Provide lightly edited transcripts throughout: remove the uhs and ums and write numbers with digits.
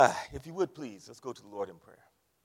If you would, please, let's go to the Lord in prayer.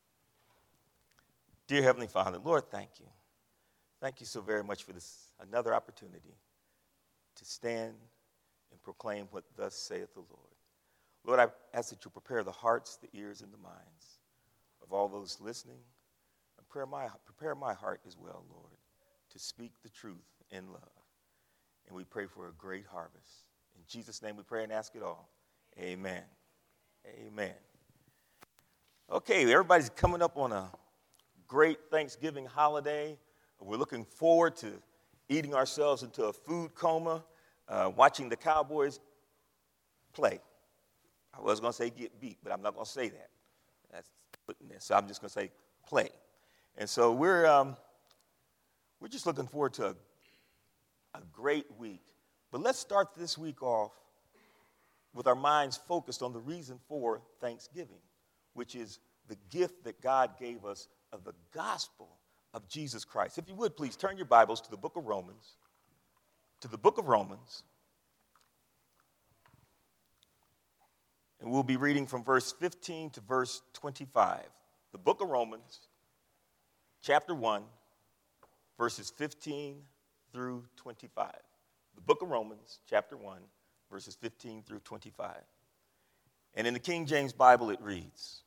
Dear Heavenly Father, Lord, thank you. Thank you so very much for this another opportunity to stand and proclaim what thus saith the Lord. Lord, I ask that you prepare the hearts, the ears, and the minds of all those listening. And prepare my heart as well, Lord, to speak the truth in love. And we pray for a great harvest. In Jesus' name we pray and ask it all. Amen. Amen. Okay, everybody's coming up on a great Thanksgiving holiday. We're looking forward to eating ourselves into a food coma, watching the Cowboys play. I was going to say get beat, but I'm not going to say that. That's putting this. So I'm just going to say play. And so we're just looking forward to a great week. But let's start this week off with our minds focused on the reason for Thanksgiving, which is the gift that God gave us of the gospel of Jesus Christ. If you would, please turn your Bibles to the book of Romans. To the book of Romans. And we'll be reading from verse 15 to verse 25. The book of Romans, chapter 1, verses 15 through 25. The book of Romans, chapter 1, verses 15 through 25. And in the King James Bible it reads,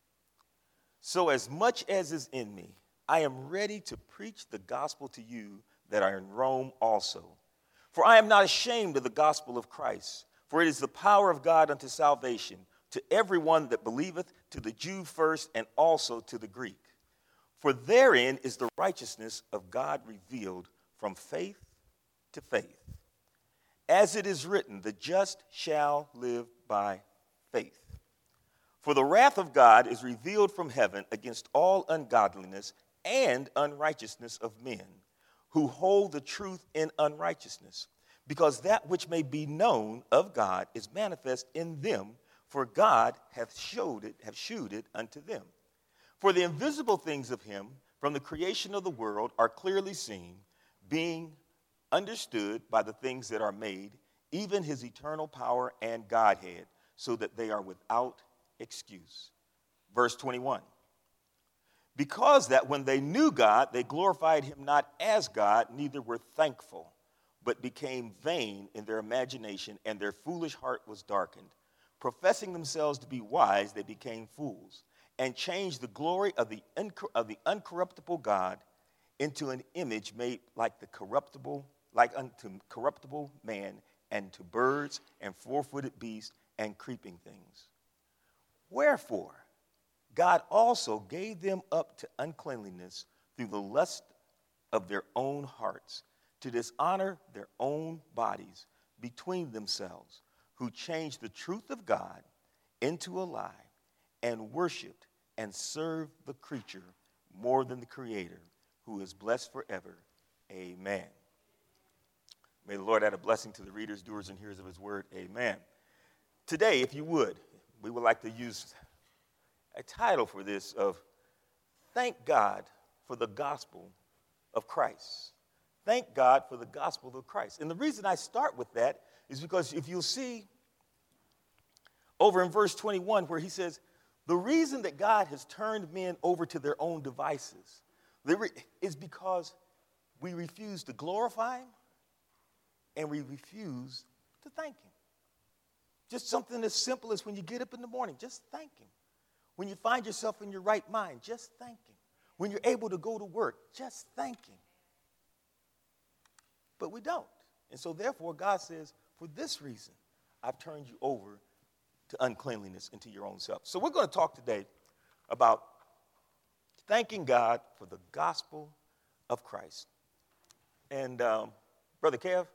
"So as much as is in me, I am ready to preach the gospel to you that are in Rome also. For I am not ashamed of the gospel of Christ, for it is the power of God unto salvation to everyone that believeth, to the Jew first and also to the Greek. For therein is the righteousness of God revealed from faith to faith. As it is written, the just shall live by faith. For the wrath of God is revealed from heaven against all ungodliness and unrighteousness of men, who hold the truth in unrighteousness, because that which may be known of God is manifest in them, for God hath shewed it unto them. For the invisible things of him from the creation of the world are clearly seen, being understood by the things that are made, even his eternal power and Godhead, so that they are without excuse." Verse 21. "Because that when they knew God, they glorified him not as God, neither were thankful, but became vain in their imagination, and their foolish heart was darkened. Professing themselves to be wise, they became fools, and changed the glory of the uncorruptible God into an image made like unto corruptible man, and to birds, and four-footed beasts, and creeping things. Wherefore, God also gave them up to uncleanliness through the lust of their own hearts, to dishonor their own bodies between themselves, who changed the truth of God into a lie, and worshiped and served the creature more than the Creator, who is blessed forever. Amen." May the Lord add a blessing to the readers, doers, and hearers of his word. Amen. Today, if you would, we would like to use a title for this of "Thank God for the Gospel of Christ." Thank God for the gospel of Christ. And the reason I start with that is because if you'll see over in verse 21 where he says, the reason that God has turned men over to their own devices is because we refuse to glorify him and we refuse to thank him. Just something as simple as when you get up in the morning, just thank him. When you find yourself in your right mind, just thank him. When you're able to go to work, just thank him. But we don't. And so therefore, God says, for this reason, I've turned you over to uncleanliness and to your own self. So we're going to talk today about thanking God for the gospel of Christ. And Brother Kev,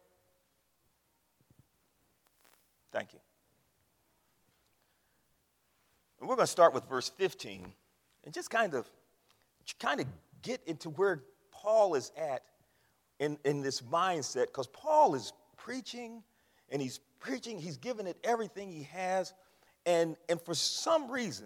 thank you. And we're going to start with verse 15 and just kind of get into where Paul is at in this mindset, because Paul is preaching, and he's giving it everything he has, and for some reason,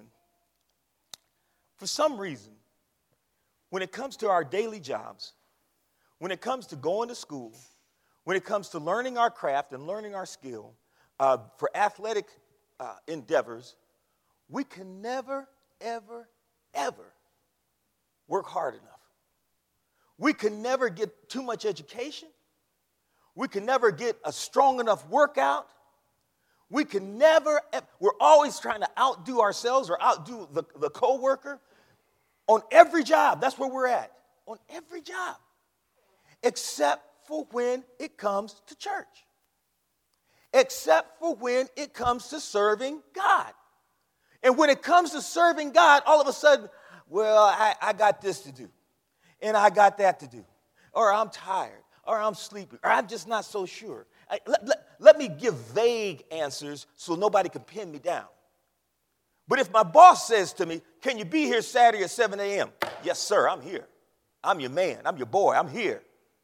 when it comes to our daily jobs, when it comes to going to school, when it comes to learning our craft and learning our skill, for athletic endeavors, we can never, ever, ever work hard enough. We can never get too much education. We can never get a strong enough workout. We can never, we're always trying to outdo ourselves or outdo the coworker on every job. That's where we're at, on every job, except for when it comes to church, except for when it comes to serving God. And when it comes to serving God, all of a sudden, well, I got this to do, and I got that to do, or I'm tired, or I'm sleepy, or I'm just not so sure. Let me give vague answers so nobody can pin me down. But if my boss says to me, can you be here Saturday at 7 a.m.? Yes, sir, I'm here. I'm your man. I'm your boy. I'm here.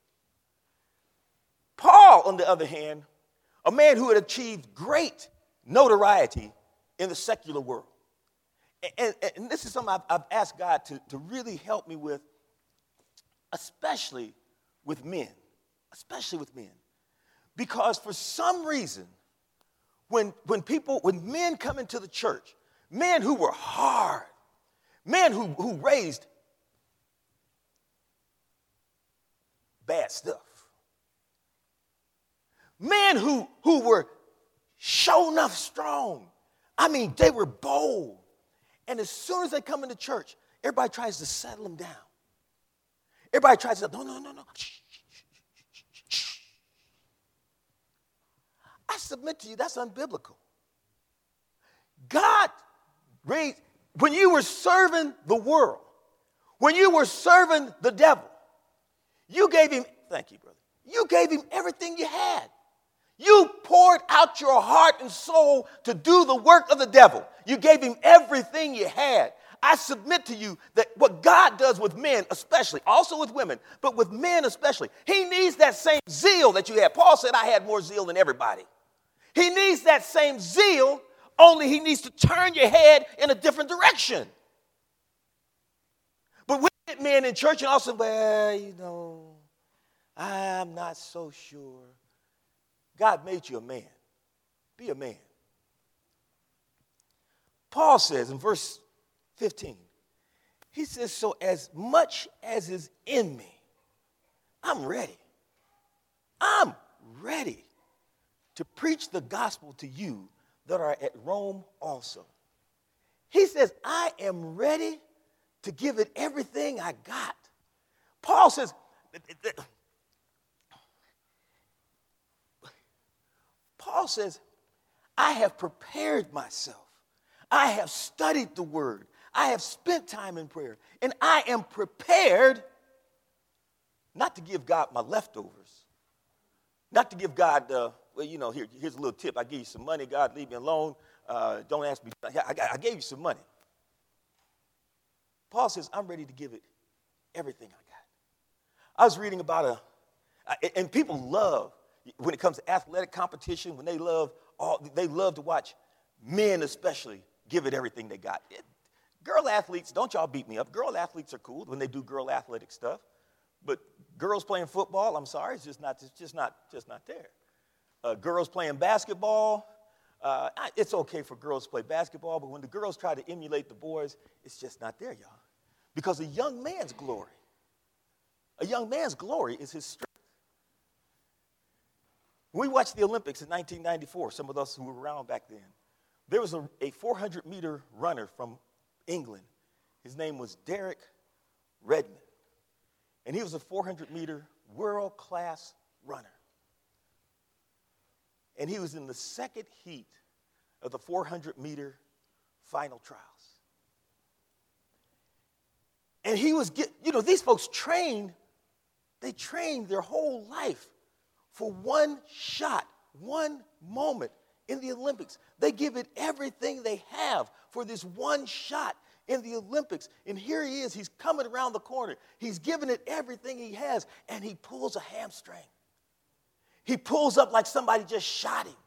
Paul, on the other hand, a man who had achieved great notoriety in the secular world. And this is something I've asked God to really help me with, especially with men. Because for some reason, when men come into the church, men who were hard, men who raised bad stuff, men who were sure enough strong. I mean, they were bold. And as soon as they come into church, everybody tries to settle them down. Everybody tries to say, no. Shh. I submit to you, that's unbiblical. God raised, when you were serving the world, when you were serving the devil, you gave him, thank you, brother, you gave him everything you had. You poured out your heart and soul to do the work of the devil. You gave him everything you had. I submit to you that what God does with men especially, also with women, but with men especially, he needs that same zeal that you had. Paul said, I had more zeal than everybody. He needs that same zeal, only he needs to turn your head in a different direction. But we get men in church and also, well, I'm not so sure. God made you a man. Be a man. Paul says in verse 15, he says, so as much as is in me, I'm ready. I'm ready to preach the gospel to you that are at Rome also. He says, I am ready to give it everything I got. Paul says, I have prepared myself. I have studied the word. I have spent time in prayer. And I am prepared not to give God my leftovers. Not to give God, here's a little tip. I give you some money. God, leave me alone. Don't ask me. I gave you some money. Paul says, I'm ready to give it everything I got. I was reading about and people love, when it comes to athletic competition, when they love to watch men especially give it everything they got. Girl athletes, don't y'all beat me up. Girl athletes are cool when they do girl athletic stuff. But girls playing football, I'm sorry, it's just not there. Girls playing basketball, it's okay for girls to play basketball, but when the girls try to emulate the boys, it's just not there, y'all. Because a young man's glory is his strength. When we watched the Olympics in 1994, some of us who were around back then, there was a 400-meter runner from England. His name was Derek Redmond. And he was a 400-meter world-class runner. And he was in the second heat of the 400-meter final trials. And he was, these folks trained their whole life for one shot, one moment in the Olympics. They give it everything they have for this one shot in the Olympics. And here he is, he's coming around the corner. He's giving it everything he has, and he pulls a hamstring. He pulls up like somebody just shot him.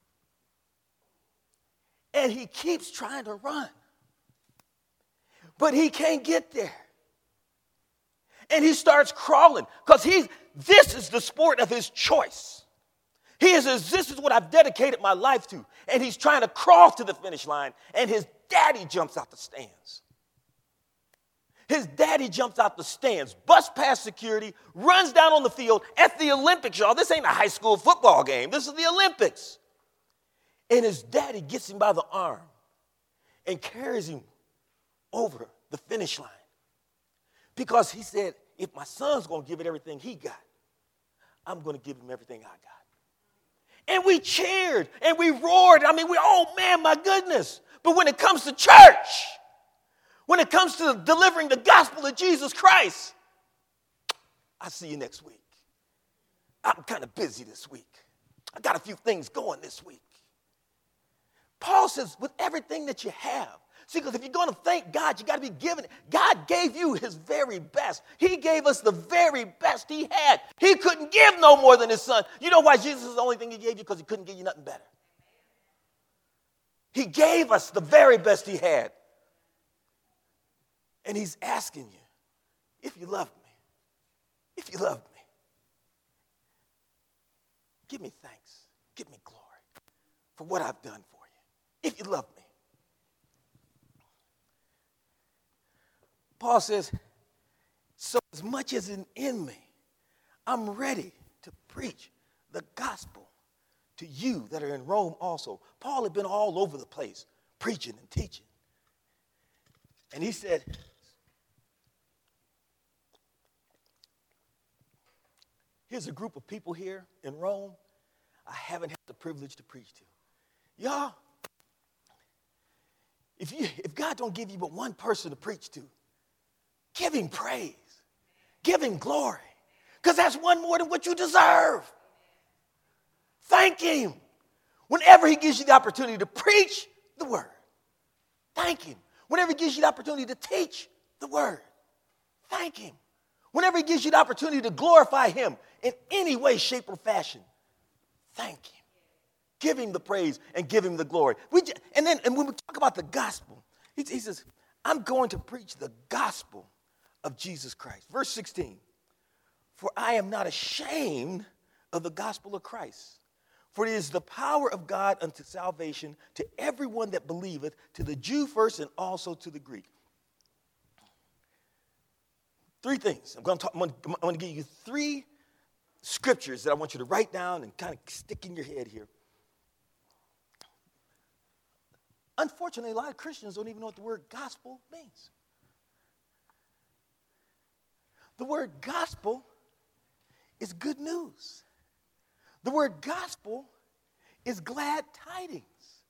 And he keeps trying to run. But he can't get there. And he starts crawling because this is the sport of his choice. This is what I've dedicated my life to. And he's trying to crawl to the finish line, and his daddy jumps out the stands. His daddy jumps out the stands, busts past security, runs down on the field at the Olympics, y'all. This ain't a high school football game. This is the Olympics. And his daddy gets him by the arm and carries him over the finish line. Because he said, if my son's going to give it everything he got, I'm going to give him everything I got. And we cheered and we roared. Oh man, my goodness. But when it comes to church, when it comes to delivering the gospel of Jesus Christ, I'll see you next week. I'm kind of busy this week. I got a few things going this week. Paul says, with everything that you have. See, because if you're going to thank God, you got to be given it. God gave you his very best. He gave us the very best he had. He couldn't give no more than his son. You know why Jesus is the only thing he gave you? Because he couldn't give you nothing better. He gave us the very best he had. And he's asking you, if you love me, give me thanks, give me glory for what I've done for you, if you love me. Paul says, so as much as in me, I'm ready to preach the gospel to you that are in Rome also. Paul had been all over the place preaching and teaching. And he said, here's a group of people here in Rome I haven't had the privilege to preach to. Y'all, if God don't give you but one person to preach to, give him praise. Give him glory. Because that's one more than what you deserve. Thank him. Whenever he gives you the opportunity to preach the word, thank him. Whenever he gives you the opportunity to teach the word, thank him. Whenever he gives you the opportunity to glorify him in any way, shape, or fashion, thank him. Give him the praise and give him the glory. And when we talk about the gospel, he says, I'm going to preach the gospel of Jesus Christ. Verse 16, for I am not ashamed of the gospel of Christ, for it is the power of God unto salvation to everyone that believeth, to the Jew first and also to the Greek. Three things. I'm going to give you three scriptures that I want you to write down and kind of stick in your head here. Unfortunately, a lot of Christians don't even know what the word gospel means. The word gospel is good news. The word gospel is glad tidings.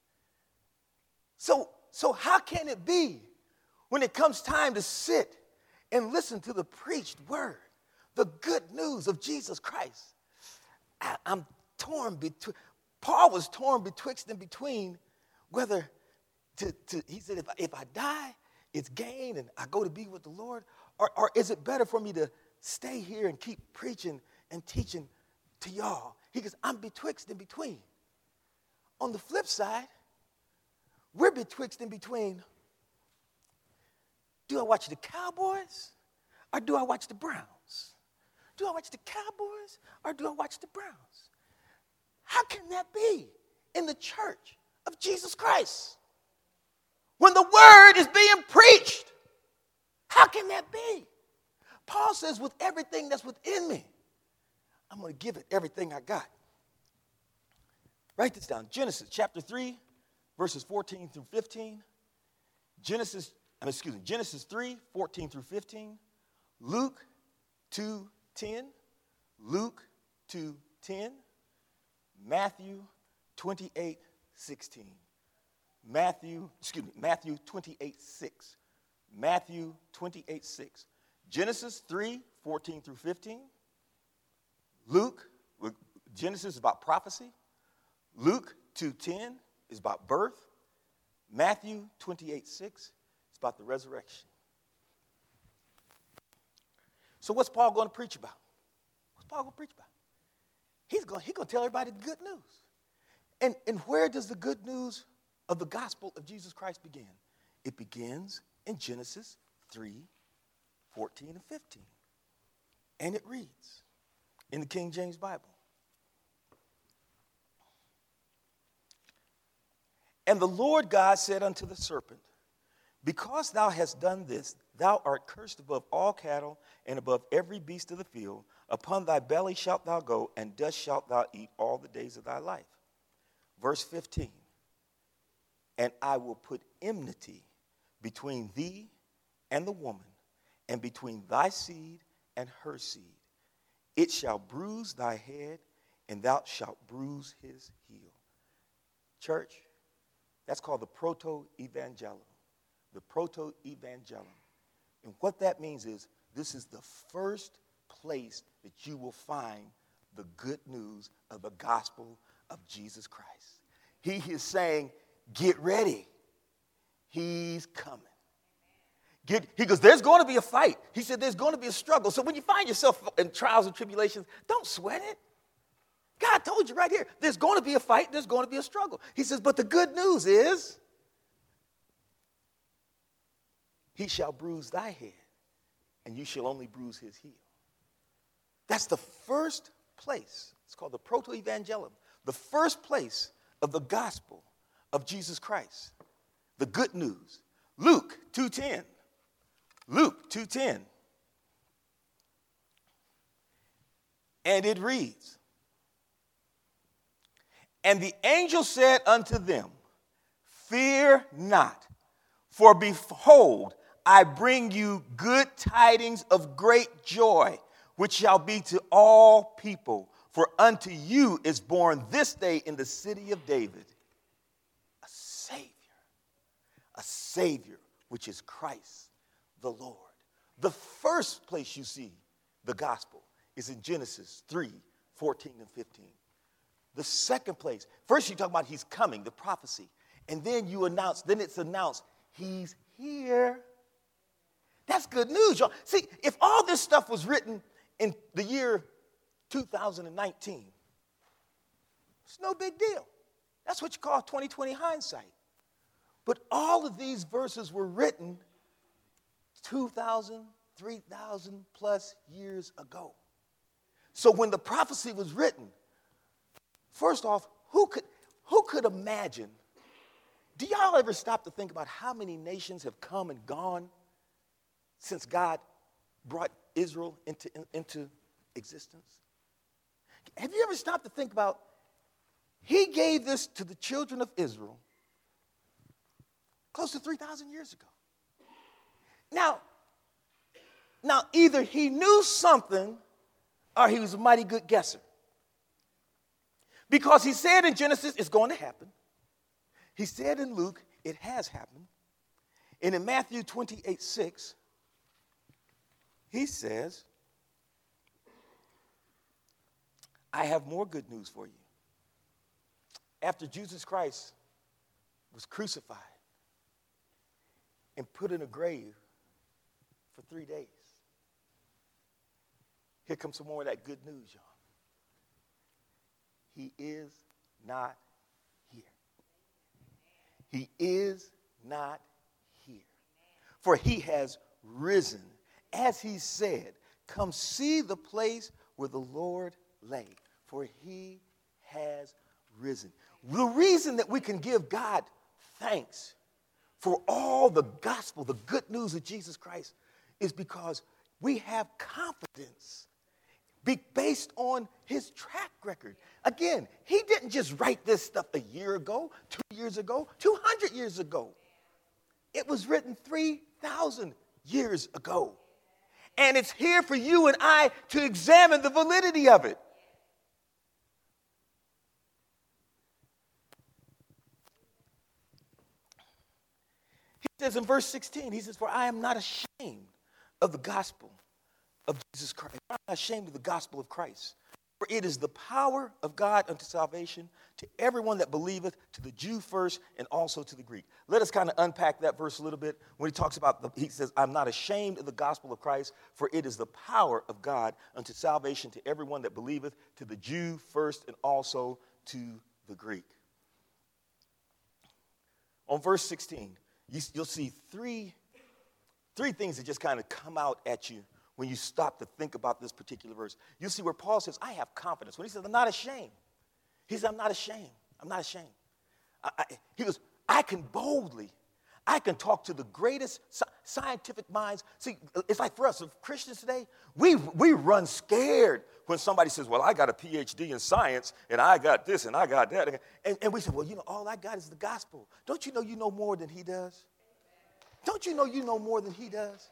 So how can it be when it comes time to sit and listen to the preached word, the good news of Jesus Christ? I'm torn between. Paul was torn betwixt and between whether he said, if I die, it's gain and I go to be with the Lord, or is it better for me to stay here and keep preaching and teaching to y'all? He goes, I'm betwixt and between. On the flip side, we're betwixt and between. Do I watch the Cowboys or do I watch the Browns? Do I watch the Cowboys or do I watch the Browns? How can that be in the church of Jesus Christ? When the word is being preached, how can that be? Paul says, with everything that's within me, I'm going to give it everything I got. Write this down. Genesis chapter 3, verses 14 through 15. Genesis 3, 14 through 15. Luke 2:10. Luke 2:10. Matthew 28:16. Matthew 28:6. Matthew 28:6. Genesis 3, 14 through 15. Luke, Genesis is about prophecy. Luke 2:10 is about birth. Matthew 28:6 is about the resurrection. So what's Paul going to preach about? What's Paul going to preach about? He's going to tell everybody the good news. And where does the good news of the gospel of Jesus Christ begin? It begins in Genesis 3, 14 and 15. And it reads in the King James Bible. And the Lord God said unto the serpent, Because thou hast done this, thou art cursed above all cattle and above every beast of the field. Upon thy belly shalt thou go, and dust shalt thou eat all the days of thy life. Verse 15, and I will put enmity between thee and the woman, and between thy seed and her seed. It shall bruise thy head, and thou shalt bruise his heel. Church, that's called the proto-evangelium. The proto-evangelium. And what that means is this is the first place that you will find the good news of the gospel of Jesus Christ. He is saying, get ready. He's coming. He goes, there's going to be a fight. He said, there's going to be a struggle. So when you find yourself in trials and tribulations, don't sweat it. God told you right here, there's going to be a fight, there's going to be a struggle. He says, but the good news is, he shall bruise thy head, and you shall only bruise his heel. That's the first place. It's called the proto-evangelium. The first place of the gospel of Jesus Christ. The good news. Luke 2:10. Luke 2:10. And it reads, and the angel said unto them, fear not, for behold, I bring you good tidings of great joy, which shall be to all people. For unto you is born this day in the city of David a Savior, which is Christ the Lord. The first place you see the gospel is in Genesis 3:14 and 15. The second place, first you talk about he's coming, the prophecy, and then it's announced he's here. That's good news, y'all. See, if all this stuff was written in the year 2019, it's no big deal. That's what you call 2020 hindsight. But all of these verses were written 2,000, 3,000 plus years ago. So when the prophecy was written, first off, who could imagine? Do y'all ever stop to think about how many nations have come and gone since God brought Israel into existence? Have you ever stopped to think about, he gave this to the children of Israel close to 3,000 years ago. Now, either he knew something or he was a mighty good guesser. Because he said in Genesis, it's going to happen. He said in Luke, it has happened. And in Matthew 28:6, he says, I have more good news for you. After Jesus Christ was crucified and put in a grave for 3 days, here comes some more of that good news, y'all. He is not here. He is not here. For he has risen. As he said, come see the place where the Lord lay. For he has risen. The reason that we can give God thanks for all the gospel, the good news of Jesus Christ, is because we have confidence based on his track record. Again, he didn't just write this stuff a year ago, 2 years ago, 200 years ago. It was written 3,000 years ago. And it's here for you and I to examine the validity of it. He says in verse 16, he says, for I am not ashamed of the gospel of Jesus Christ. I'm not ashamed of the gospel of Christ. For it is the power of God unto salvation to everyone that believeth, to the Jew first and also to the Greek. Let us kind of unpack that verse a little bit. When he talks about, he says, I'm not ashamed of the gospel of Christ, for it is the power of God unto salvation to everyone that believeth, to the Jew first and also to the Greek. On verse 16, you'll see three things that just kind of come out at you when you stop to think about this particular verse. You'll see where Paul says, I have confidence. When he says, I'm not ashamed. He says, I'm not ashamed. I'm not ashamed. He goes, I can boldly I can talk to the greatest scientific minds. See, it's like for us, Christians today, we run scared when somebody says, well, I got a PhD in science, and I got this, and I got that. And we say, well, all I got is the gospel. Don't you know more than he does? Don't you know more than he does?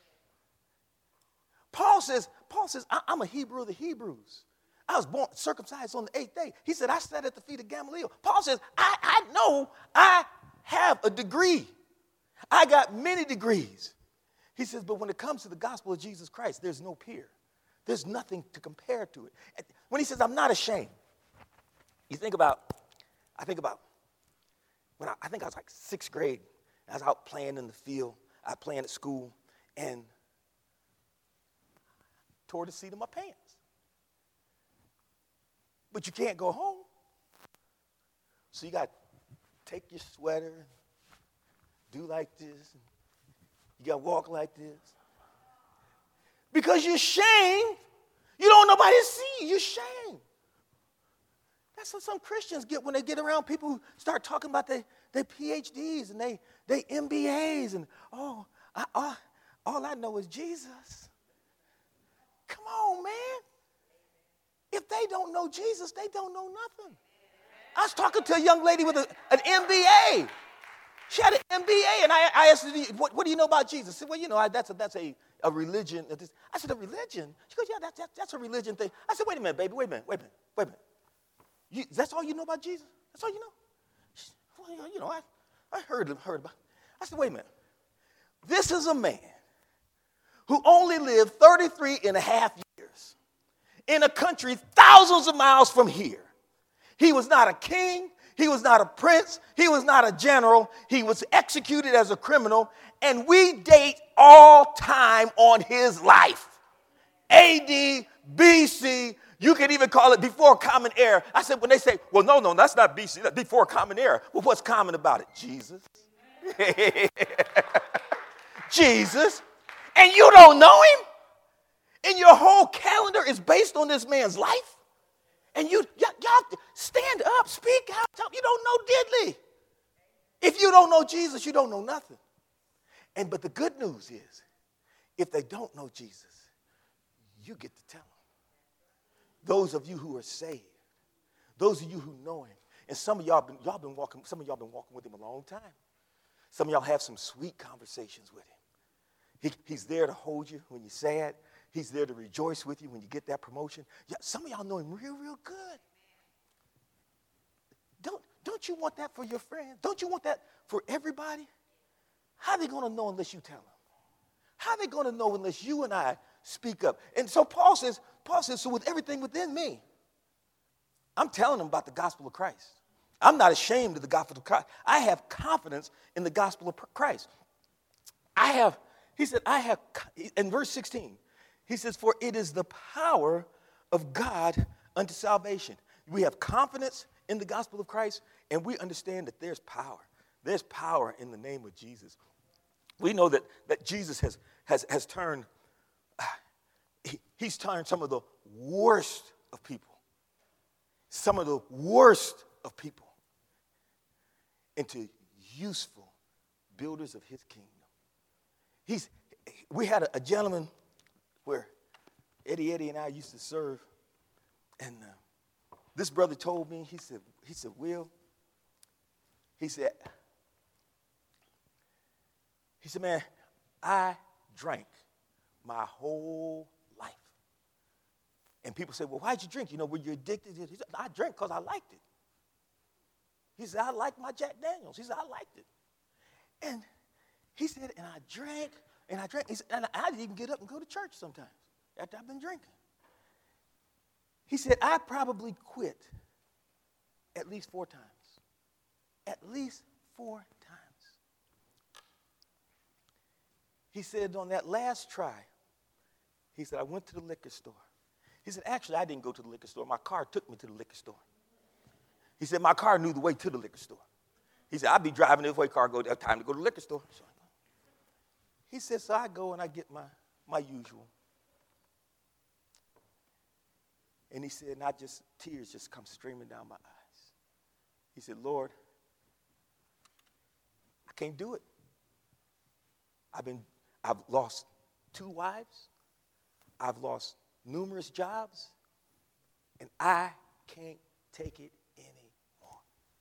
Paul says, I'm a Hebrew of the Hebrews. I was born circumcised on the 8th day. He said, I sat at the feet of Gamaliel. Paul says, I know I have a degree. I got many degrees. He says, but when it comes to the gospel of Jesus Christ, there's no peer. There's nothing to compare to it. When he says, I'm not ashamed, I think about when I think I was like 6th grade. I was out playing in the field. I was playing at school and tore the seat of my pants. But you can't go home. So you got to take your sweater and do like this. And you got to walk like this. Because you're ashamed. You don't want nobody to see you. You're ashamed. That's what some Christians get when they get around people who start talking about their PhDs and they MBAs and, all I know is Jesus. Come on, man. If they don't know Jesus, they don't know nothing. I was talking to a young lady with an MBA. She had an MBA, and I asked her, what do you know about Jesus? She said, well, that's a religion. I said, a religion? She goes, yeah, that's a religion thing. I said, wait a minute, baby, wait a minute. That's all you know about Jesus? That's all you know? She said, well, I heard about it. I said, wait a minute. This is a man who only lived 33 and a half years in a country thousands of miles from here. He was not a king. He was not a prince. He was not a general. He was executed as a criminal. And we date all time on his life. AD, BC, you can even call it before Common Era. I said, when they say, well, no, that's not BC, that's before Common Era. Well, what's common about it? Jesus. Jesus. And you don't know him? And your whole calendar is based on this man's life? And y'all stand up, speak out. You don't know diddly. If you don't know Jesus, you don't know nothing. But the good news is, if they don't know Jesus, you get to tell them. Those of you who are saved, those of you who know him, and some of y'all been walking with him a long time. Some of y'all have some sweet conversations with him. He's there to hold you when you're sad. He's there to rejoice with you when you get that promotion. Yeah, some of y'all know him real, real good. Don't you want that for your friends? Don't you want that for everybody? How are they going to know unless you tell them? How are they going to know unless you and I speak up? And so Paul says, so with everything within me, I'm telling them about the gospel of Christ. I'm not ashamed of the gospel of Christ. I have confidence in the gospel of Christ. In verse 16, he says, for it is the power of God unto salvation. We have confidence in the gospel of Christ, and we understand that there's power. There's power in the name of Jesus. We know that Jesus has turned, he's turned some of the worst of people, into useful builders of his kingdom. We had a gentleman where Eddie and I used to serve, and this brother told me, he said, Will, he said, man, I drank my whole life. And people say, well, why'd you drink? Were you addicted? He said, I drank because I liked it. He said, I liked my Jack Daniels. He said, I liked it. And he said, and I drank. He said, and I didn't even get up and go to church sometimes after I've been drinking. He said, I probably quit at least 4 times. At least 4 times. He said, on that last try, he said, I went to the liquor store. He said, actually, I didn't go to the liquor store. My car took me to the liquor store. He said, my car knew the way to the liquor store. He said, I'd be driving this way, car go, time to go to the liquor store. So he said, so I go and I get my usual. And he said, tears just come streaming down my eyes. He said, Lord, I can't do it. I've lost 2 wives. I've lost numerous jobs. And I can't take it anymore.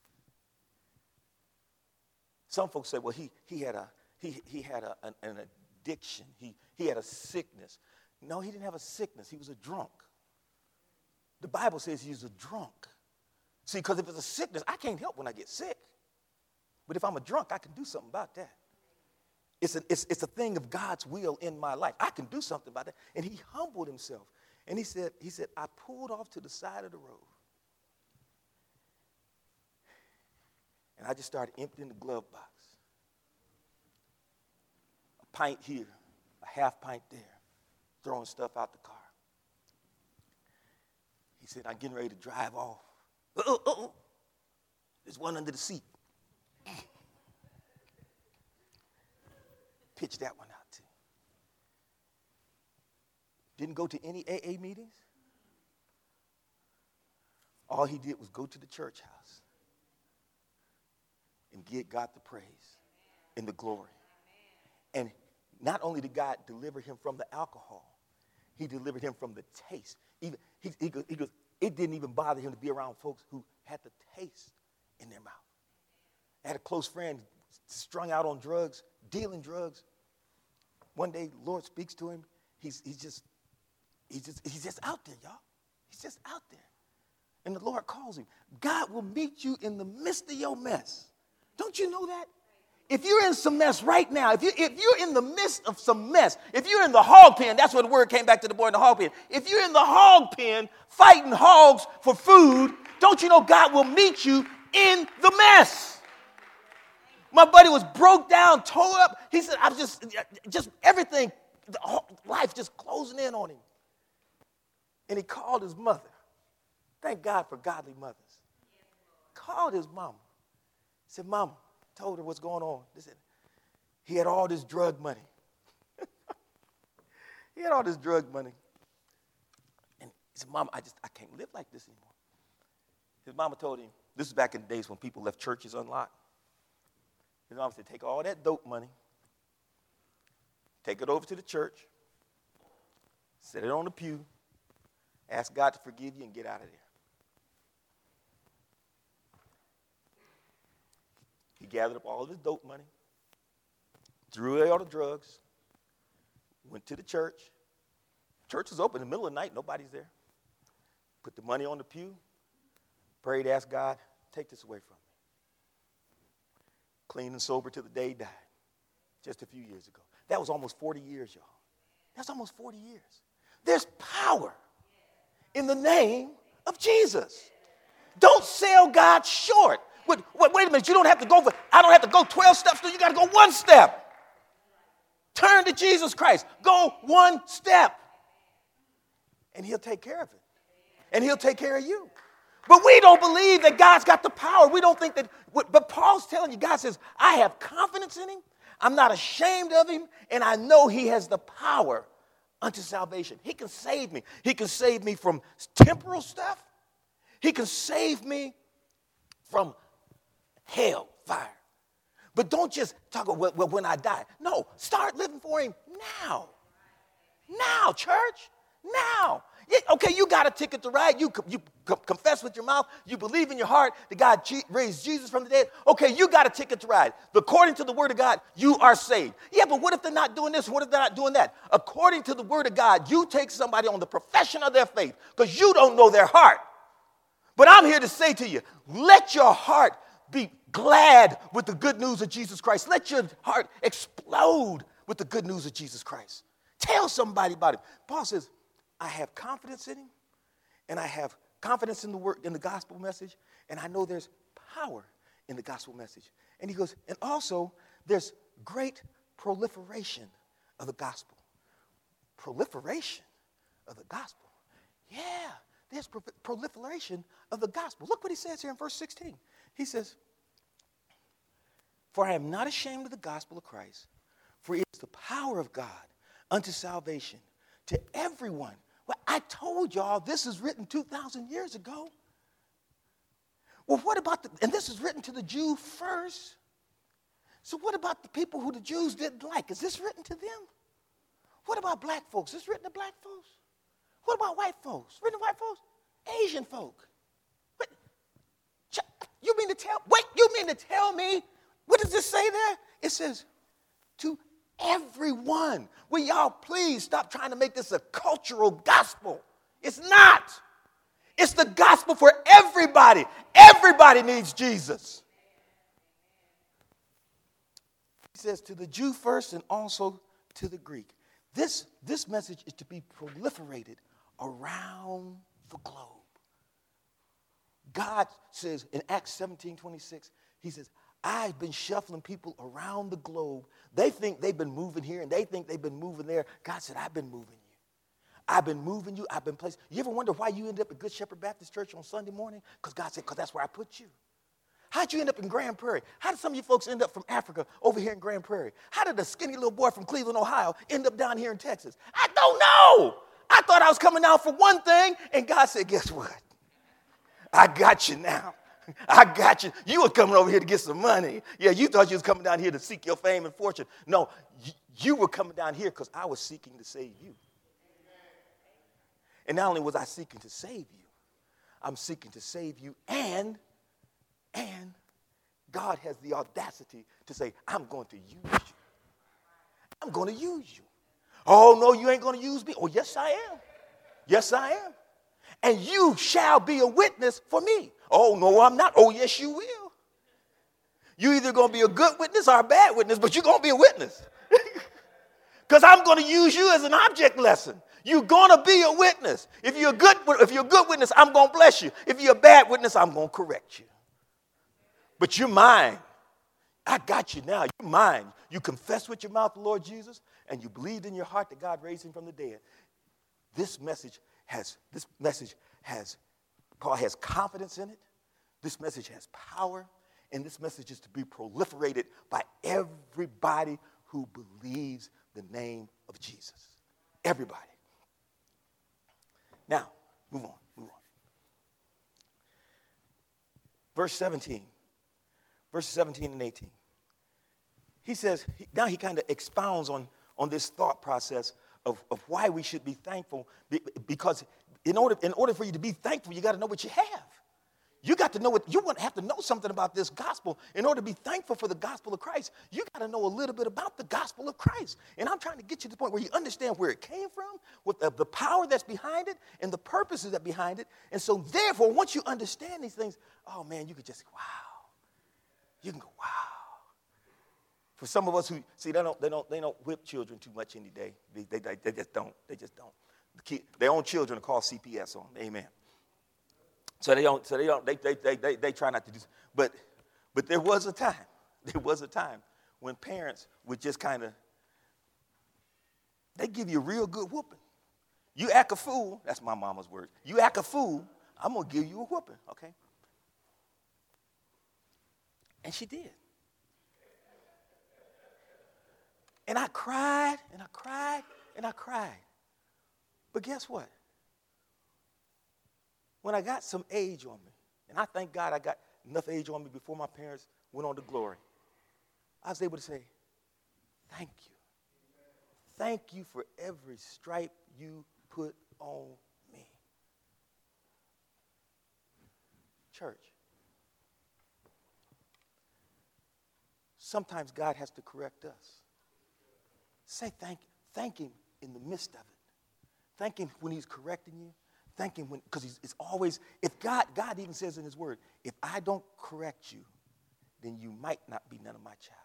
Some folks say, well, he had an addiction. He had a sickness. No, he didn't have a sickness. He was a drunk. The Bible says he's a drunk. See, because if it's a sickness, I can't help when I get sick. But if I'm a drunk, I can do something about that. It's a thing of God's will in my life. I can do something about that. And he humbled himself. And he said, I pulled off to the side of the road. And I just started emptying the glove box. A pint here, a half pint there, throwing stuff out the car. He said, I'm getting ready to drive off. There's one under the seat. Pitch that one out too. Didn't go to any AA meetings. All he did was go to the church house and give God the praise and the glory. And not only did God deliver him from the alcohol, he delivered him from the taste. Even he goes, it didn't even bother him to be around folks who had the taste in their mouth. I had a close friend strung out on drugs, dealing drugs. One day, the Lord speaks to him. He's just out there, y'all. He's just out there. And the Lord calls him. God will meet you in the midst of your mess. Don't you know that? If you're in some mess right now, if you're in the midst of some mess, if you're in the hog pen, that's where the word came back to the boy in the hog pen. If you're in the hog pen fighting hogs for food, don't you know God will meet you in the mess? My buddy was broke down, tore up. He said, I was just everything, life just closing in on him. And he called his mother. Thank God for godly mothers. Called his mama. Said, Mama, told her what's going on. He had all this drug money. He had all this drug money. And he said, Mama, I can't live like this anymore. His mama told him, this is back in the days when people left churches unlocked. His mama said, take all that dope money, take it over to the church, set it on the pew, ask God to forgive you and get out of there. He gathered up all of his dope money, threw away all the drugs, went to the church. Church was open in the middle of the night, nobody's there. Put the money on the pew, prayed, asked God, take this away from me. Clean and sober till the day he died, just a few years ago. That was almost 40 years, y'all. That's almost 40 years. There's power in the name of Jesus. Don't sell God short. Wait a minute, I don't have to go 12 steps, so you got to go 1 step. Turn to Jesus Christ. Go 1 step. And he'll take care of it. And he'll take care of you. But we don't believe that God's got the power. We don't think that, but Paul's telling you, God says, I have confidence in him. I'm not ashamed of him. And I know he has the power unto salvation. He can save me. He can save me from temporal stuff. He can save me from hell, fire. But don't just talk about when I die. No, start living for him now. Now, church. Now. Yeah, okay, you got a ticket to ride. You confess with your mouth. You believe in your heart that God raised Jesus from the dead. Okay, you got a ticket to ride. According to the word of God, you are saved. Yeah, but what if they're not doing this? What if they're not doing that? According to the word of God, you take somebody on the profession of their faith because you don't know their heart. But I'm here to say to you, let your heart be glad with the good news of Jesus Christ. Let your heart explode with the good news of Jesus Christ. Tell somebody about it. Paul says, I have confidence in him, and I have confidence in the word, in the gospel message, and I know there's power in the gospel message. And he goes, and also there's great proliferation of the gospel. Proliferation of the gospel. Yeah, there's proliferation of the gospel. Look what he says here in verse 16. He says, for I am not ashamed of the gospel of Christ, for it is the power of God unto salvation to everyone. Well, I told y'all this is written 2,000 years ago. Well, what about and this is written to the Jew first. So what about the people who the Jews didn't like? Is this written to them? What about black folks? Is this written to black folks? What about white folks? Written to white folks? Asian folk? What? You mean to tell me, what does this say there? It says, to everyone. Will y'all please stop trying to make this a cultural gospel? It's not. It's the gospel for everybody. Everybody needs Jesus. He says to the Jew first and also to the Greek. This message is to be proliferated around the globe. God says in Acts 17:26, he says, I've been shuffling people around the globe. They think they've been moving here and they think they've been moving there. God said, I've been moving you. I've been moving you. I've been placed. You ever wonder why you end up at Good Shepherd Baptist Church on Sunday morning? Because God said, because that's where I put you. How'd you end up in Grand Prairie? How did some of you folks end up from Africa over here in Grand Prairie? How did a skinny little boy from Cleveland, Ohio end up down here in Texas? I don't know. I thought I was coming down for one thing, and God said, guess what? I got you now. I got you. You were coming over here to get some money. Yeah, you thought you was coming down here to seek your fame and fortune. No, you were coming down here because I was seeking to save you. And not only was I seeking to save you, I'm seeking to save you and God has the audacity to say, I'm going to use you. I'm going to use you. Oh, no, you ain't going to use me. Oh, yes, I am. Yes, I am. And you shall be a witness for me. Oh, no, I'm not. Oh, yes, you will. You either going to be a good witness or a bad witness, but you're going to be a witness. Because I'm going to use you as an object lesson. You're going to be a witness. If you're a good witness, I'm going to bless you. If you're a bad witness, I'm going to correct you. But you're mine. I got you now. You're mine. You confess with your mouth the Lord Jesus, and you believed in your heart that God raised him from the dead. Paul has confidence in it. This message has power, and this message is to be proliferated by everybody who believes the name of Jesus. Everybody. Now, move on. Verse 17 and 18. He says, now he kind of expounds on this thought process of why we should be thankful, because in order for you to be thankful, you got to know what you have. You got to know what you have to know something about this gospel. In order to be thankful for the gospel of Christ, you got to know a little bit about the gospel of Christ. And I'm trying to get you to the point where you understand where it came from, what the power that's behind it, and the purposes that behind it. And so therefore, once you understand these things, oh man, you could just wow. You can go, wow. For some of us who see, they don't whip children too much any day. They just don't. Their own children are called CPS on them. Amen. So they try not to do. But there was a time when parents would just kind of, they give you a real good whooping. You act a fool. That's my mama's word. You act a fool, I'm gonna give you a whooping. Okay. And she did. And I cried, and I cried, and I cried. But guess what? When I got some age on me, and I thank God I got enough age on me before my parents went on to glory, I was able to say, thank you. Thank you for every stripe you put on me. Church, sometimes God has to correct us. Say thank you. Thank him in the midst of it. Thank him when he's correcting you. Thank him because it's always, if God even says in his word, if I don't correct you, then you might not be none of my child.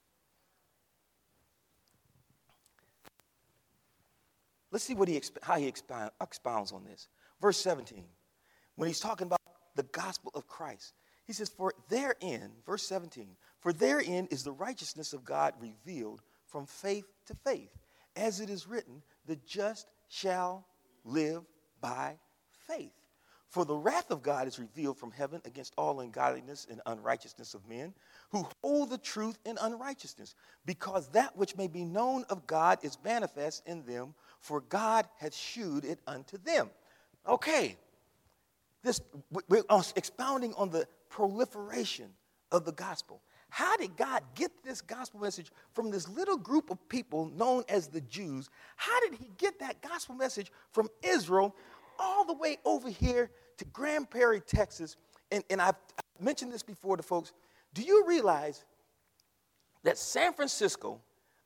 Let's see how he expounds on this. Verse 17, when he's talking about the gospel of Christ, he says, for therein, verse 17, for therein is the righteousness of God revealed from faith to faith. As it is written, the just shall live by faith. For the wrath of God is revealed from heaven against all ungodliness and unrighteousness of men who hold the truth in unrighteousness, because that which may be known of God is manifest in them, for God hath shewed it unto them. Okay, we're expounding on the proliferation of the gospel. how did God get this gospel message from this little group of people known as the Jews? How did he get that gospel message from Israel all the way over here to Grand Prairie, Texas? And I've mentioned this before to folks. Do you realize that San Francisco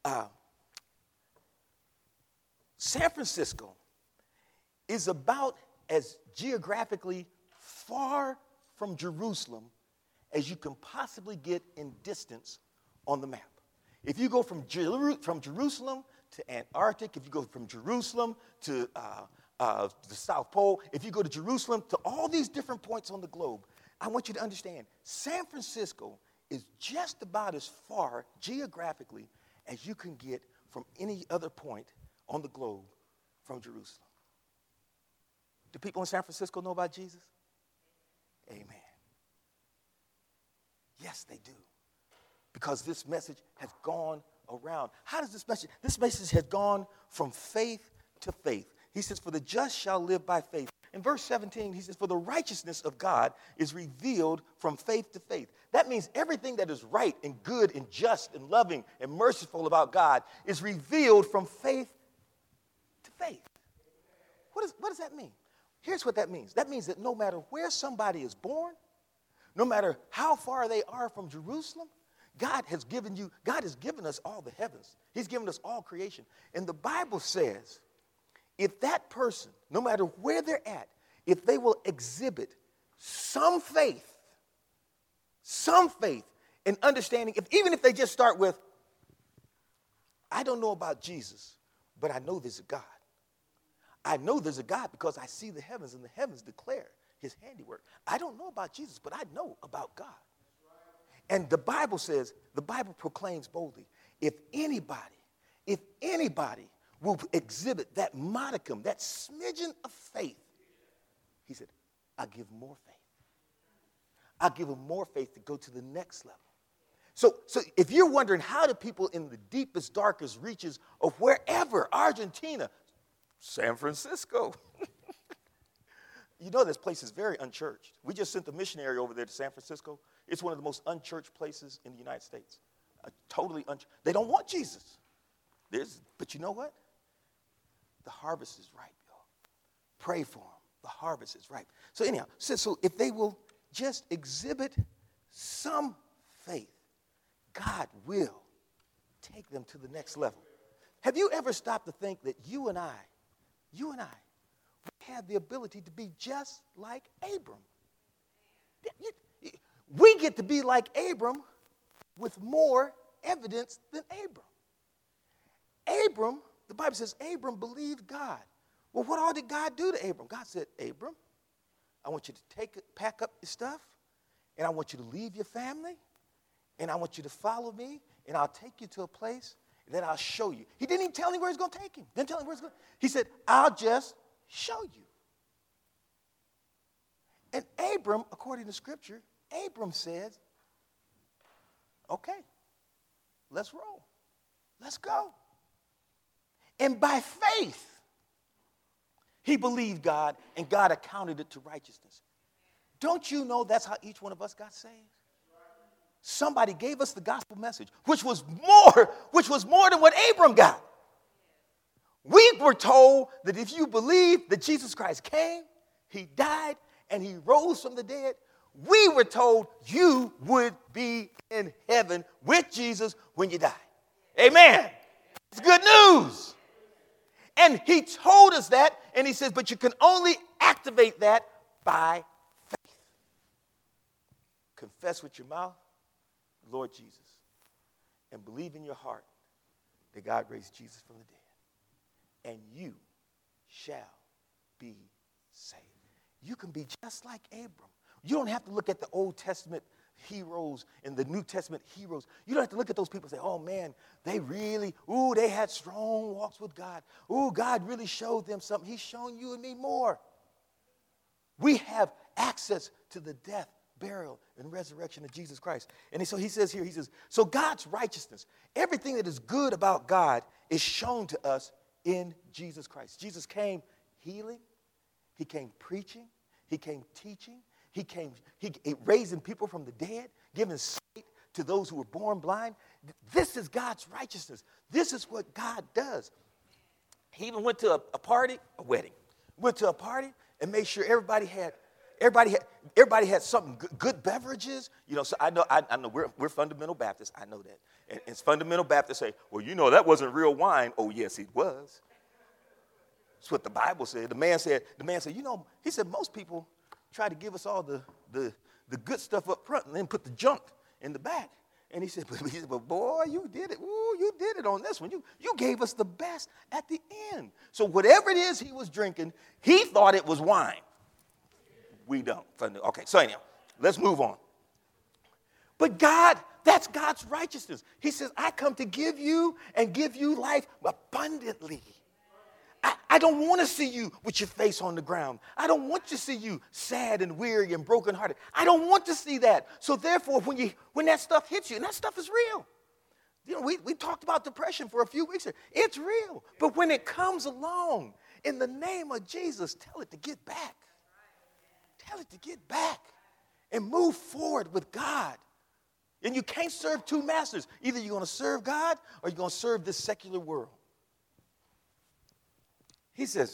is about as geographically far from Jerusalem as you can possibly get in distance on the map? If you go from Jerusalem to Antarctic, if you go from Jerusalem to the South Pole, if you go to Jerusalem to all these different points on the globe, I want you to understand, San Francisco is just about as far geographically as you can get from any other point on the globe from Jerusalem. Do people in San Francisco know about Jesus? Amen. Yes, they do. Because this message has gone around. How does this message? This message has gone from faith to faith. He says, for the just shall live by faith. In verse 17, he says, for the righteousness of God is revealed from faith to faith. That means everything that is right and good and just and loving and merciful about God is revealed from faith to faith. What does that mean? Here's what that means. That means that no matter where somebody is born, no matter how far they are from Jerusalem, God has given us all the heavens. He's given us all creation. And the Bible says, if that person, no matter where they're at, if they will exhibit some faith in understanding, even if they just start with, I don't know about Jesus, but I know there's a God. I know there's a God because I see the heavens, and the heavens declare his handiwork. I don't know about Jesus, but I know about God. And the Bible says, the Bible proclaims boldly, if anybody will exhibit that modicum, that smidgen of faith, he said, I'll give more faith. I'll give them more faith to go to the next level. So if you're wondering how do people in the deepest, darkest reaches of wherever, Argentina, San Francisco, you know this place is very unchurched. We just sent a missionary over there to San Francisco. It's one of the most unchurched places in the United States. Totally unchurched. They don't want Jesus. But you know what? The harvest is ripe, y'all. Pray for them. The harvest is ripe. So anyhow, so if they will just exhibit some faith, God will take them to the next level. Have you ever stopped to think that you and I have the ability to be just like Abram? We get to be like Abram with more evidence than Abram. Abram, the Bible says, Abram believed God. Well, what all did God do to Abram? God said, Abram, I want you to pack up your stuff, and I want you to leave your family, and I want you to follow me, and I'll take you to a place that I'll show you. He didn't even tell him where he's going to take him. Didn't tell him where he's going. He said, I'll just show you. And Abram, according to Scripture, Abram said, okay, let's roll. Let's go. And by faith, he believed God, and God accounted it to righteousness. Don't you know that's how each one of us got saved? Somebody gave us the gospel message, which was more than what Abram got. We were told that if you believe that Jesus Christ came, he died, and he rose from the dead, we were told you would be in heaven with Jesus when you die. Amen. It's good news. And he told us that, and he says, but you can only activate that by faith. Confess with your mouth, Lord Jesus, and believe in your heart that God raised Jesus from the dead, and you shall be saved. You can be just like Abram. You don't have to look at the Old Testament heroes and the New Testament heroes. You don't have to look at those people and say, oh man, they had strong walks with God. God really showed them something. He's shown you and me more. We have access to the death, burial, and resurrection of Jesus Christ. And so he says, so God's righteousness, everything that is good about God is shown to us in Jesus Christ. Jesus came healing. He came preaching. He came teaching. He came raising people from the dead, giving sight to those who were born blind. This is God's righteousness. This is what God does. He even went to a wedding, went to a party and made sure everybody had something good beverages. So I know we're fundamental Baptists. I know that. And fundamental Baptists say, well, that wasn't real wine. Oh, yes, it was. That's what the Bible said. The man said, he said, most people try to give us all the good stuff up front and then put the junk in the back. And he said, but boy, you did it. Ooh, you did it on this one. You gave us the best at the end. So whatever it is he was drinking, he thought it was wine. We don't. Okay, so anyhow, let's move on. But God, that's God's righteousness. He says, I come to give you and give you life abundantly. I don't want to see you with your face on the ground. I don't want to see you sad and weary and brokenhearted. I don't want to see that. So therefore, when that stuff hits you, and that stuff is real. We talked about depression for a few weeks here. It's real. But when it comes along, in the name of Jesus, tell it to get back. Tell it to get back and move forward with God. And you can't serve two masters. Either you're going to serve God or you're going to serve this secular world. He says,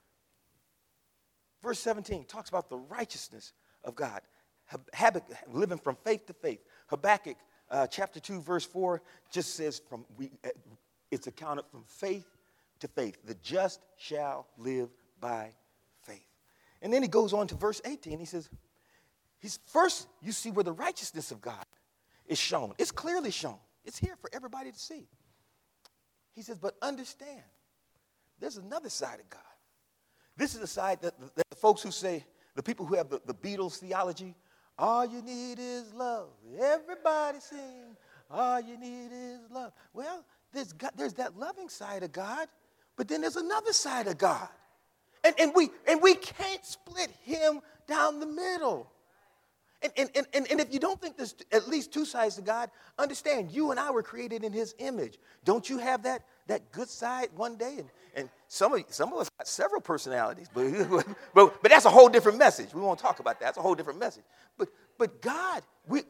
verse 17 talks about the righteousness of God, living from faith to faith. Habakkuk chapter 2, verse 4 just says it's accounted from faith to faith. The just shall live by faith. And then he goes on to verse 18. He says, first you see where the righteousness of God is shown. It's clearly shown. It's here for everybody to see. He says, but understand, there's another side of God. This is the side that the folks who say, the people who have the Beatles theology, all you need is love. Everybody sing, all you need is love. Well, there's that loving side of God, but then there's another side of God. And we can't split him down the middle. And if you don't think there's at least two sides to God, understand, you and I were created in his image. Don't you have that good side one day? And some of us got several personalities, but that's a whole different message. We won't talk about that. That's a whole different message. But God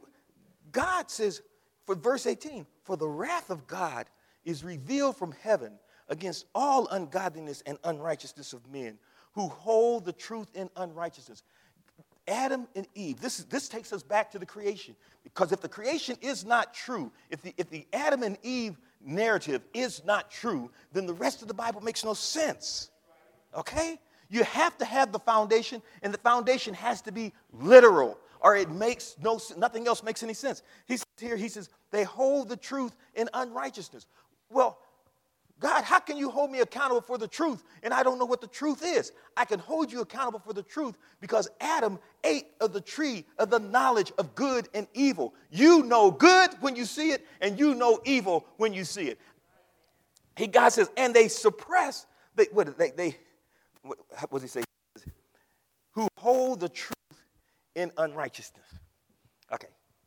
says, for verse 18, for the wrath of God is revealed from heaven against all ungodliness and unrighteousness of men who hold the truth in unrighteousness. Adam and Eve, this takes us back to the creation. Because if the creation is not true, if the Adam and Eve narrative is not true, then the rest of the Bible makes no sense. Okay? You have to have the foundation, and the foundation has to be literal, or it makes nothing else makes any sense. He says, they hold the truth in unrighteousness. Well, God, how can you hold me accountable for the truth and I don't know what the truth is? I can hold you accountable for the truth because Adam ate of the tree of the knowledge of good and evil. You know good when you see it, and you know evil when you see it. God says, and they suppress, what does he say? Who hold the truth in unrighteousness. Okay.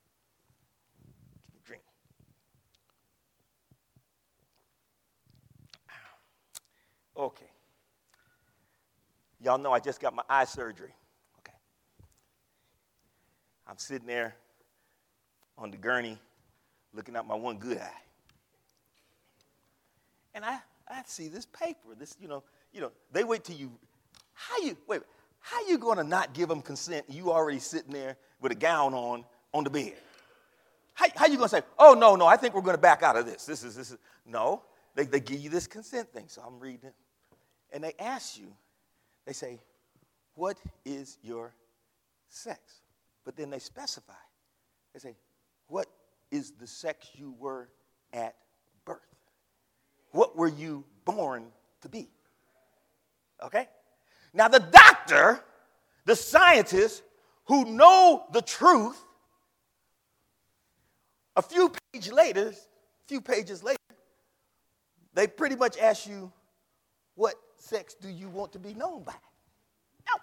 Drink. Okay. Y'all know I just got my eye surgery. Okay. I'm sitting there on the gurney looking at my one good eye. And I see this paper, they wait till you, how you going to not give them consent? You already sitting there with a gown on the bed. How you going to say, oh, no, I think we're going to back out of this. This is. No, they give you this consent thing. So I'm reading it. And they ask you, they say, what is your sex? But then they specify. They say, what is the sex you were at birth? What were you born to be? Okay? Now the doctor, the scientists who know the truth, a few pages later, they pretty much ask you, what sex do you want to be known by? Now,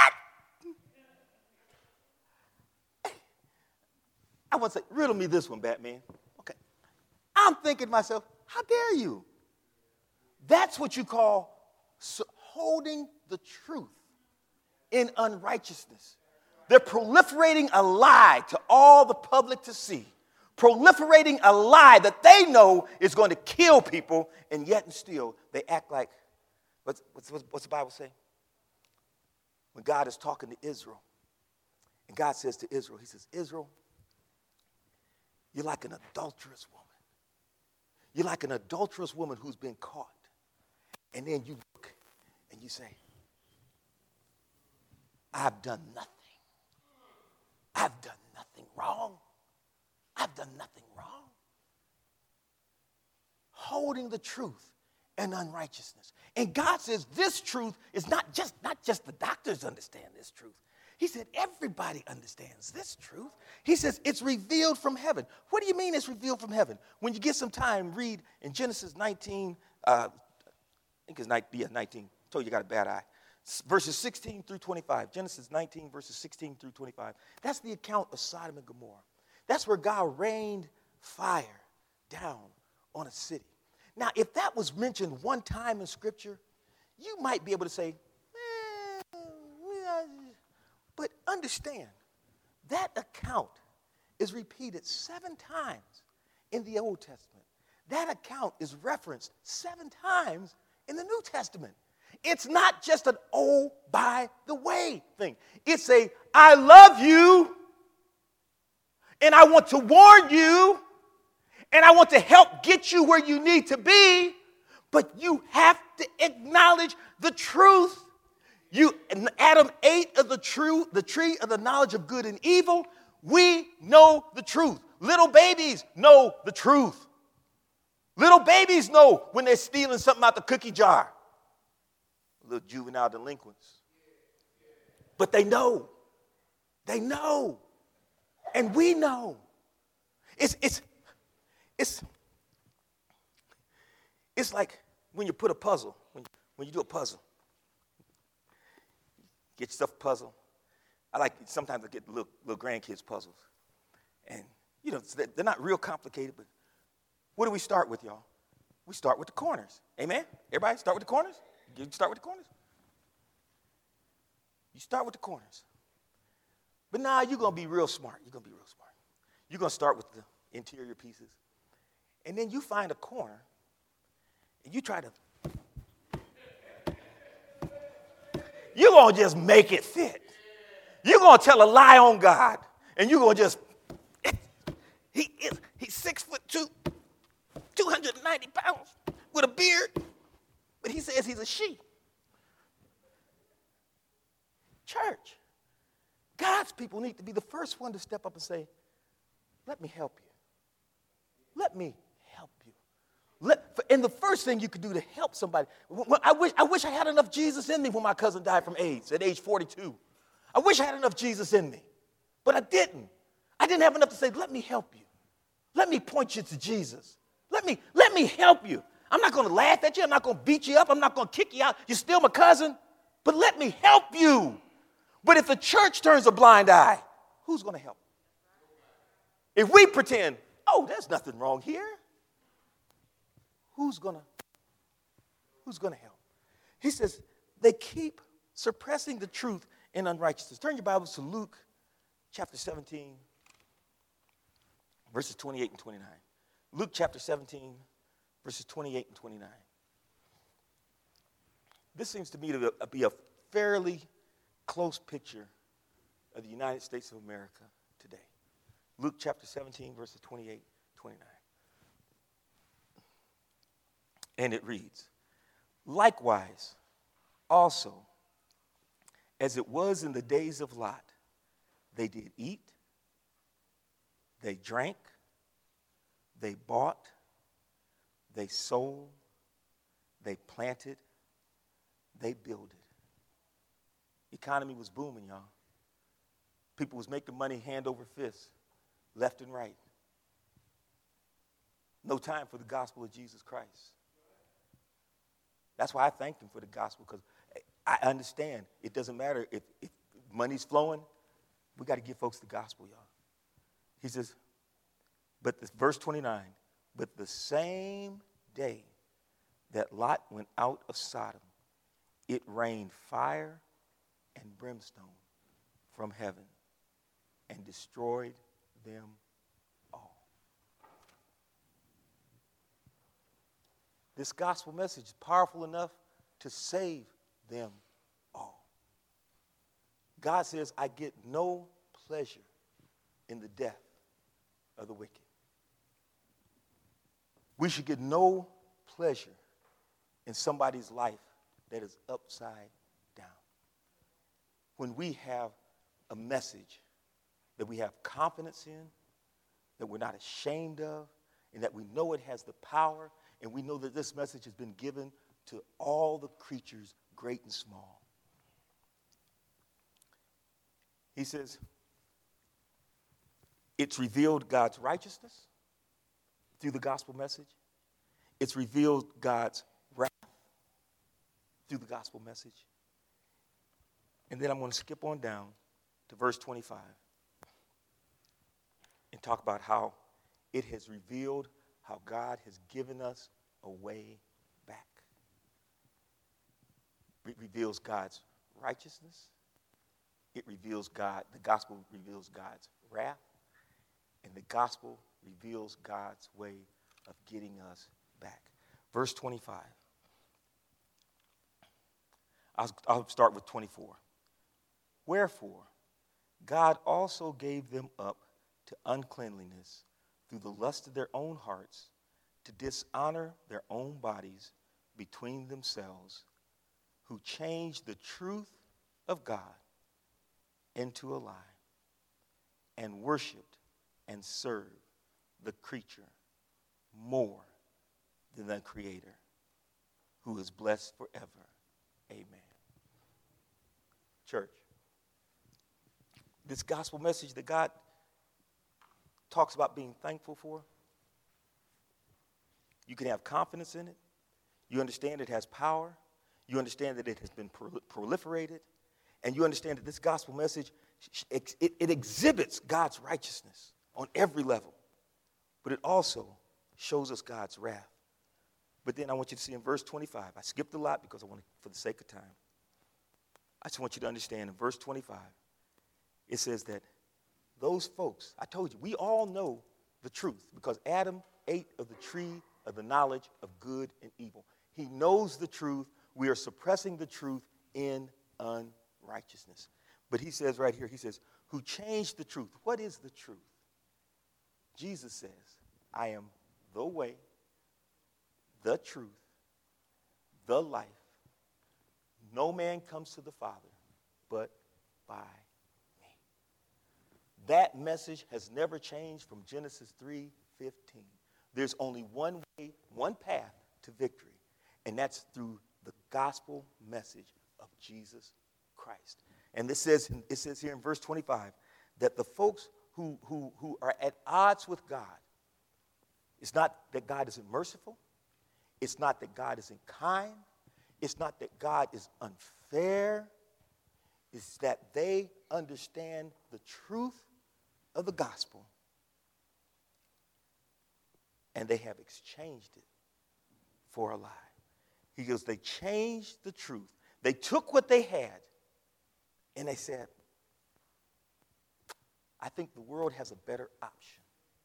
what? I want to say, riddle me this one, Batman. Okay. I'm thinking to myself, how dare you? That's what you call holding the truth in unrighteousness. They're proliferating a lie to all the public to see, proliferating a lie that they know is going to kill people, and yet and still they act like, what's the Bible say? When God is talking to Israel, and God says to Israel, he says, Israel, you're like an adulterous woman. You're like an adulterous woman who's been caught. And then you look and you say, I've done nothing. I've done nothing wrong. I've done nothing wrong. Holding the truth and unrighteousness. And God says this truth is not just the doctors understand this truth. He said everybody understands this truth. He says it's revealed from heaven. What do you mean it's revealed from heaven? When you get some time, read in Genesis 19, I think it's 19. I told you got a bad eye. Verses 16 through 25. Genesis 19, verses 16 through 25. That's the account of Sodom and Gomorrah. That's where God rained fire down on a city. Now, if that was mentioned one time in Scripture, you might be able to say, but understand, that account is repeated 7 times in the Old Testament. That account is referenced 7 times in the New Testament. It's not just an oh, by the way thing. It's a I love you, and I want to warn you, and I want to help get you where you need to be, but you have to acknowledge the truth. Adam ate of the tree of the knowledge of good and evil. We know the truth. Little babies know the truth. Little babies know when they're stealing something out the cookie jar. Little juvenile delinquents. But they know. They know. And we know. It's like when you put a puzzle, when you do a puzzle. Get yourself a puzzle. Sometimes I get little grandkids puzzles. And, they're not real complicated, but what do we start with, y'all? We start with the corners. Amen? Everybody start with the corners? You start with the corners? You start with the corners. But now you're going to be real smart. You're going to be real smart. You're going to start with the interior pieces. And then you find a corner, and you try to, you're going to just make it fit. You're going to tell a lie on God, and you're going to just, he's 6'2", 290 pounds with a beard, but he says he's a she. Church, God's people need to be the first one to step up and say, let me help you. Let me help you. And the first thing you could do to help somebody, I wish I had enough Jesus in me when my cousin died from AIDS at age 42. I wish I had enough Jesus in me, but I didn't. I didn't have enough to say, let me help you. Let me point you to Jesus. Let me help you. I'm not going to laugh at you. I'm not going to beat you up. I'm not going to kick you out. You're still my cousin, but let me help you. But if the church turns a blind eye, who's going to help? If we pretend, oh, there's nothing wrong here, who's going to help? He says they keep suppressing the truth in unrighteousness. Turn your Bibles to Luke chapter 17, verses 28 and 29. Luke chapter 17, verses 28 and 29. This seems to me to be a fairly close picture of the United States of America today. Luke chapter 17, verses 28, 29. And it reads, likewise, also, as it was in the days of Lot, they did eat, they drank, they bought, they sold, they planted, they builded. Economy was booming, y'all. People was making money hand over fist, left and right. No time for the gospel of Jesus Christ. That's why I thank him for the gospel, because I understand it doesn't matter if money's flowing, we got to give folks the gospel, y'all. He says, verse 29, but the same day that Lot went out of Sodom, it rained fire and brimstone from heaven and destroyed them all. This gospel message is powerful enough to save them all. God says, I get no pleasure in the death of the wicked. We should get no pleasure in somebody's life that is upside down. When we have a message that we have confidence in, that we're not ashamed of, and that we know it has the power, and we know that this message has been given to all the creatures, great and small. He says, it's revealed God's righteousness through the gospel message. It's revealed God's wrath through the gospel message. And then I'm going to skip on down to verse 25 and talk about how it has revealed how God has given us a way back. It reveals God's righteousness. It reveals the gospel reveals God's wrath. And the gospel reveals God's way of getting us back. Verse 25. I'll start with 24. Wherefore, God also gave them up to uncleanliness through the lust of their own hearts, to dishonor their own bodies between themselves, who changed the truth of God into a lie, and worshiped and served the creature more than the Creator, who is blessed forever. Amen. Church, this gospel message that God talks about being thankful for, you can have confidence in it. You understand it has power. You understand that it has been proliferated. And you understand that this gospel message, it exhibits God's righteousness on every level. But it also shows us God's wrath. But then I want you to see in verse 25, I skipped a lot because I want to, for the sake of time. I just want you to understand in verse 25, it says that those folks, I told you, we all know the truth because Adam ate of the tree of the knowledge of good and evil. He knows the truth. We are suppressing the truth in unrighteousness. But he says right here, he says, who changed the truth. What is the truth? Jesus says, I am the way, the truth, the life. No man comes to the Father but by me. That message has never changed from Genesis 3:15. There's only one way, one path to victory, and that's through the gospel message of Jesus Christ. And it says here in verse 25 that the folks who are at odds with God, it's not that God isn't merciful. It's not that God isn't kind. It's not that God is unfair. It's that they understand the truth of the gospel and they have exchanged it for a lie. He goes, they changed the truth. They took what they had and they said, I think the world has a better option.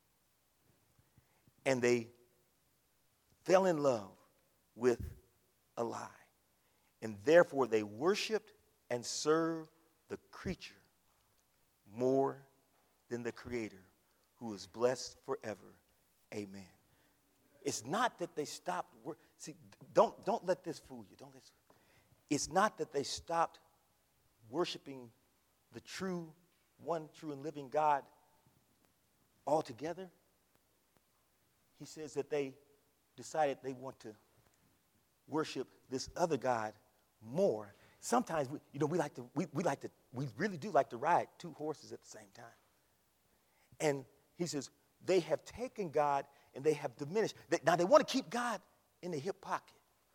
And they fell in love with a lie. And therefore they worshiped and served the creature more than the Creator, who is blessed forever. Amen. It's not that they stopped. See, don't let this fool you. It's not that they stopped worshiping the one true and living God altogether. He says that they decided they want to worship this other God more. Sometimes we really do like to ride two horses at the same time. And he says they have taken God and they have diminished. Now they want to keep God in the hip pocket.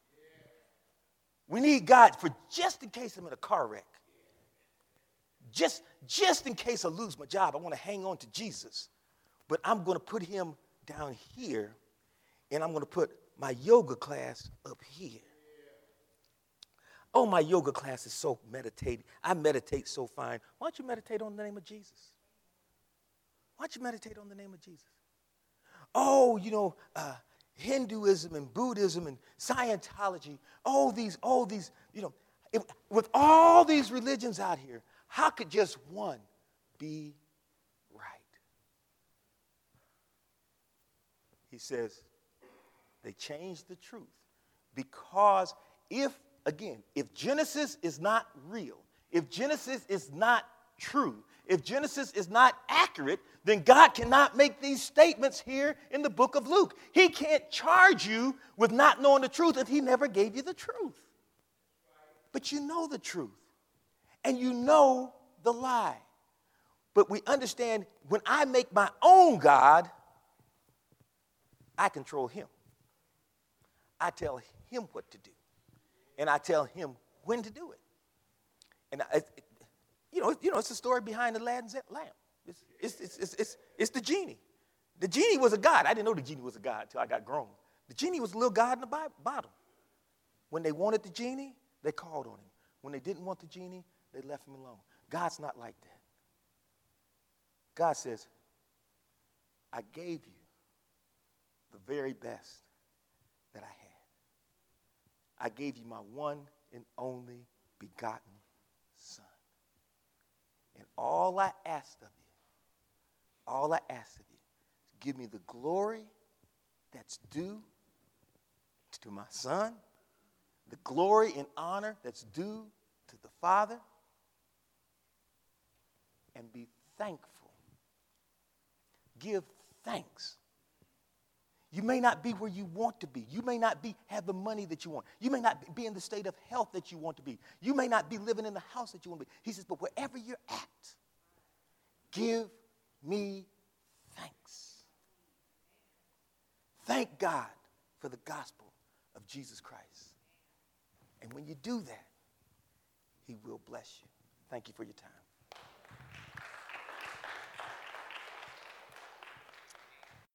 We need God for just in case I'm in a car wreck. Just in case I lose my job, I want to hang on to Jesus. But I'm going to put him down here, and I'm going to put my yoga class up here. Oh, my yoga class is so meditative. I meditate so fine. Why don't you meditate on the name of Jesus? Why don't you meditate on the name of Jesus? Oh, Hinduism and Buddhism and Scientology, all these, with all these religions out here, how could just one be right? He says they changed the truth because if Genesis is not real, if Genesis is not true, if Genesis is not accurate, then God cannot make these statements here in the book of Luke. He can't charge you with not knowing the truth if he never gave you the truth. But you know the truth, and you know the lie. But we understand when I make my own God, I control him. I tell him what to do, and I tell him when to do it. And it's the story behind the Aladdin's lamp. It's the genie. The genie was a god. I didn't know the genie was a god until I got grown. The genie was a little god in the bottle. When they wanted the genie, they called on him. When they didn't want the genie, they left him alone. God's not like that. God says, I gave you the very best that I had. I gave you my one and only begotten Son. And all I asked of you is give me the glory that's due to my Son, the glory and honor that's due to the Father, and be thankful. Give thanks. You may not be where you want to be. You may not have the money that you want. You may not be in the state of health that you want to be. You may not be living in the house that you want to be. He says, but wherever you're at, give me thanks. Thank God for the gospel of Jesus Christ. And when you do that, he will bless you. Thank you for your time.